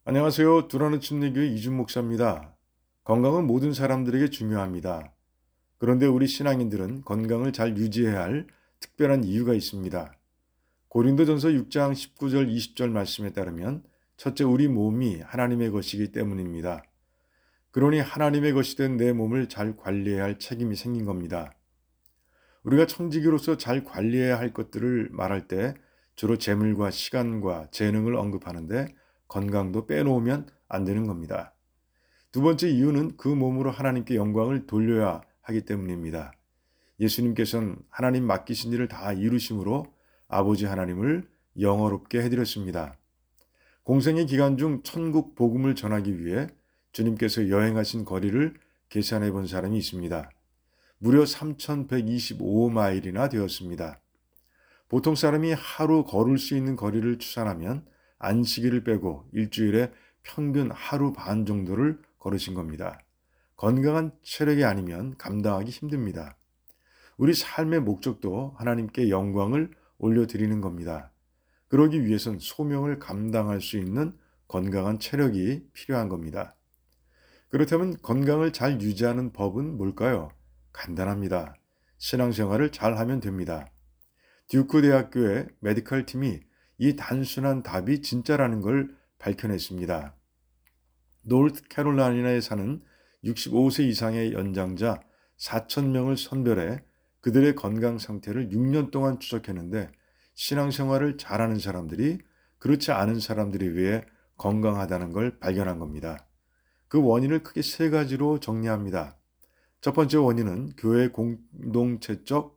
안녕하세요. 두라는 침례교회 이준 목사입니다. 건강은 모든 사람들에게 중요합니다. 그런데 우리 신앙인들은 건강을 잘 유지해야 할 특별한 이유가 있습니다. 고린도전서 6장 19절 20절 말씀에 따르면 첫째 우리 몸이 하나님의 것이기 때문입니다. 그러니 하나님의 것이 된 내 몸을 잘 관리해야 할 책임이 생긴 겁니다. 우리가 청지기로서 잘 관리해야 할 것들을 말할 때 주로 재물과 시간과 재능을 언급하는데 건강도 빼놓으면 안 되는 겁니다. 두 번째 이유는 그 몸으로 하나님께 영광을 돌려야 하기 때문입니다. 예수님께서는 하나님 맡기신 일을 다 이루심으로 아버지 하나님을 영화롭게 해드렸습니다. 공생의 기간 중 천국 복음을 전하기 위해 주님께서 여행하신 거리를 계산해 본 사람이 있습니다. 무려 3,125마일이나 되었습니다. 보통 사람이 하루 걸을 수 있는 거리를 추산하면 안식일을 빼고 일주일에 평균 하루 반 정도를 걸으신 겁니다. 건강한 체력이 아니면 감당하기 힘듭니다. 우리 삶의 목적도 하나님께 영광을 올려드리는 겁니다. 그러기 위해선 소명을 감당할 수 있는 건강한 체력이 필요한 겁니다. 그렇다면 건강을 잘 유지하는 법은 뭘까요? 간단합니다. 신앙생활을 잘 하면 됩니다. 듀크 대학교의 메디컬 팀이 이 단순한 답이 진짜라는 걸 밝혀냈습니다. 노스캐롤라이나에 사는 65세 이상의 연장자 4,000명을 선별해 그들의 건강 상태를 6년 동안 추적했는데 신앙생활을 잘하는 사람들이 그렇지 않은 사람들에 비해 건강하다는 걸 발견한 겁니다. 그 원인을 크게 세 가지로 정리합니다. 첫 번째 원인은 교회 공동체적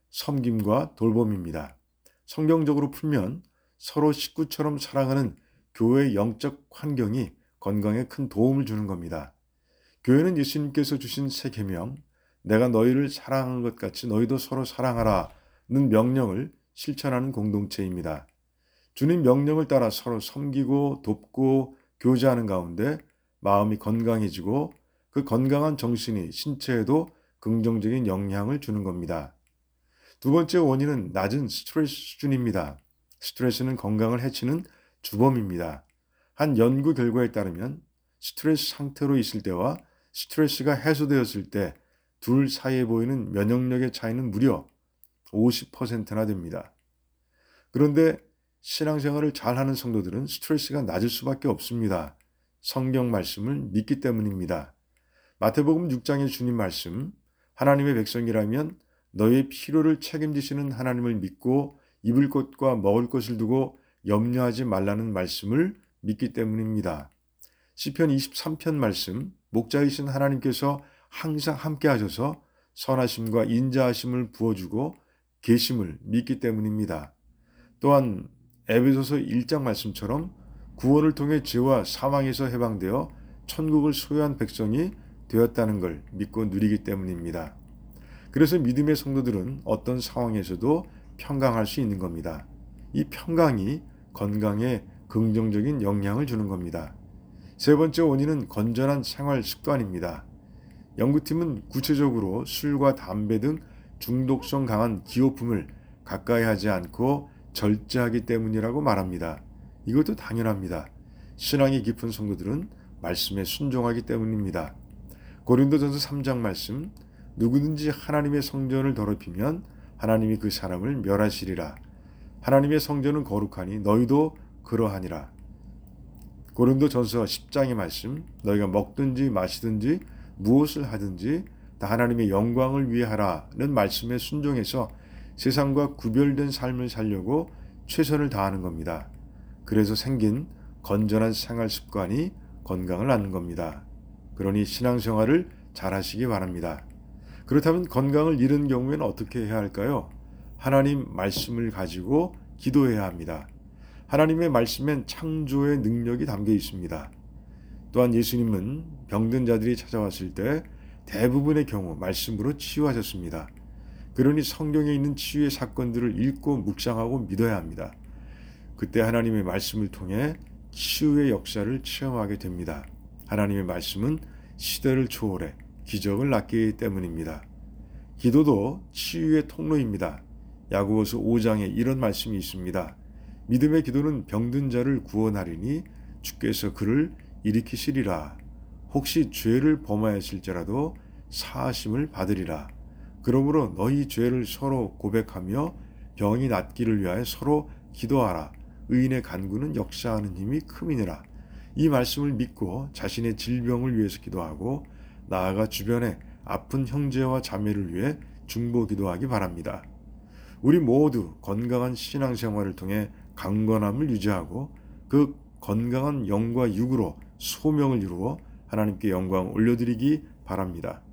섬김과 돌봄입니다. 성경적으로 풀면 서로 식구처럼 사랑하는 교회의 영적 환경이 건강에 큰 도움을 주는 겁니다. 교회는 예수님께서 주신 새 계명, 내가 너희를 사랑한 것 같이 너희도 서로 사랑하라는 명령을 실천하는 공동체입니다. 주님 명령을 따라 서로 섬기고 돕고 교제하는 가운데 마음이 건강해지고 그 건강한 정신이 신체에도 긍정적인 영향을 주는 겁니다. 두 번째 원인은 낮은 스트레스 수준입니다. 스트레스는 건강을 해치는 주범입니다. 한 연구 결과에 따르면 스트레스 상태로 있을 때와 스트레스가 해소되었을 때 둘 사이에 보이는 면역력의 차이는 무려 50%나 됩니다. 그런데 신앙생활을 잘하는 성도들은 스트레스가 낮을 수밖에 없습니다. 성경 말씀을 믿기 때문입니다. 마태복음 6장의 주님 말씀, 하나님의 백성이라면 너의 필요를 책임지시는 하나님을 믿고 입을 것과 먹을 것을 두고 염려하지 말라는 말씀을 믿기 때문입니다. 시편 23편 말씀, 목자이신 하나님께서 항상 함께 하셔서 선하심과 인자하심을 부어주고 계심을 믿기 때문입니다. 또한 에베소서 1장 말씀처럼 구원을 통해 죄와 사망에서 해방되어 천국을 소유한 백성이 되었다는 걸 믿고 누리기 때문입니다. 그래서 믿음의 성도들은 어떤 상황에서도 평강할 수 있는 겁니다. 이 평강이 건강에 긍정적인 영향을 주는 겁니다. 세 번째 원인은 건전한 생활 습관입니다. 연구팀은 구체적으로 술과 담배 등 중독성 강한 기호품을 가까이 하지 않고 절제하기 때문이라고 말합니다. 이것도 당연합니다. 신앙이 깊은 성도들은 말씀에 순종하기 때문입니다. 고린도전서 3장 말씀, 누구든지 하나님의 성전을 더럽히면 하나님이 그 사람을 멸하시리라. 하나님의 성전은 거룩하니 너희도 그러하니라. 고린도전서 10장의 말씀, 너희가 먹든지 마시든지 무엇을 하든지 다 하나님의 영광을 위해 하라는 말씀에 순종해서 세상과 구별된 삶을 살려고 최선을 다하는 겁니다. 그래서 생긴 건전한 생활 습관이 건강을 낳는 겁니다. 그러니 신앙생활을 잘 하시기 바랍니다. 그렇다면 건강을 잃은 경우에는 어떻게 해야 할까요? 하나님 말씀을 가지고 기도해야 합니다. 하나님의 말씀엔 창조의 능력이 담겨 있습니다. 또한 예수님은 병든 자들이 찾아왔을 때 대부분의 경우 말씀으로 치유하셨습니다. 그러니 성경에 있는 치유의 사건들을 읽고 묵상하고 믿어야 합니다. 그때 하나님의 말씀을 통해 치유의 역사를 체험하게 됩니다. 하나님의 말씀은 시대를 초월해 기적을 낳기 때문입니다. 기도도 치유의 통로입니다. 야고보서 5장에 이런 말씀이 있습니다. 믿음의 기도는 병든 자를 구원하리니 주께서 그를 일으키시리라. 혹시 죄를 범하였을지라도 사하심을 받으리라. 그러므로 너희 죄를 서로 고백하며 병이 낫기를 위하여 서로 기도하라. 의인의 간구는 역사하는 힘이 큼이니라. 이 말씀을 믿고 자신의 질병을 위해서 기도하고 나아가 주변에 아픈 형제와 자매를 위해 중보 기도하기 바랍니다. 우리 모두 건강한 신앙생활을 통해 강건함을 유지하고 그 건강한 영과 육으로 소명을 이루어 하나님께 영광 올려드리기 바랍니다.